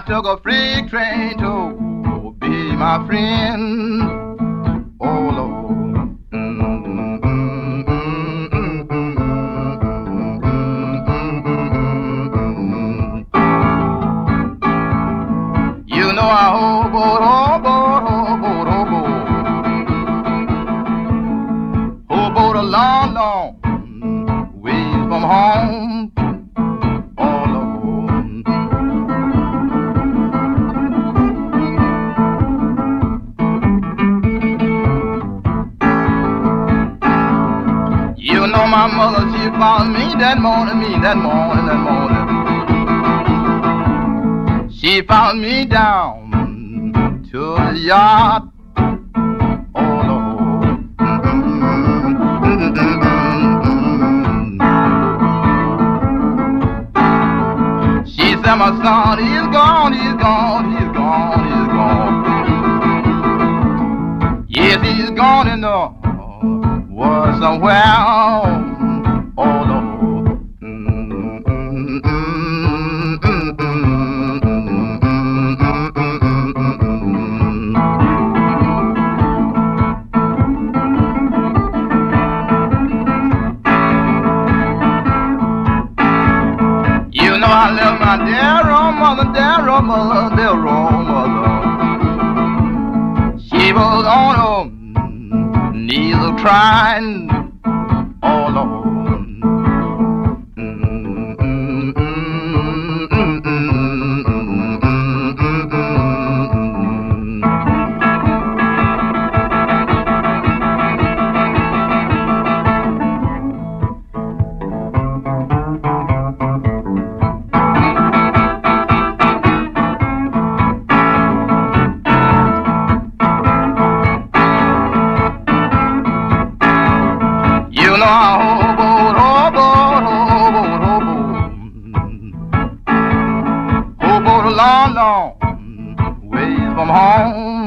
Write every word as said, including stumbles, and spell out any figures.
took a freight train to be my friend. Oh Lord. Mm-hmm. You know I hoboed, hoboed, hoboed, hoboed, hoboed a long, long ways from home. Oh Lord. You know my mother, she found me that morning, me that morning, that morning. She found me down to the yard. Oh Lord. She said, my son, he's gone, he's gone, he's gone, he's gone. Yes, he's gone in the world somewhere. Oh Lord. I left my dear old mother, dear old mother, dear old mother. She was on her knees crying, oh Lord. You know I hoboed, hoboed, hoboed, hoboed, hoboed a long, long ways from home.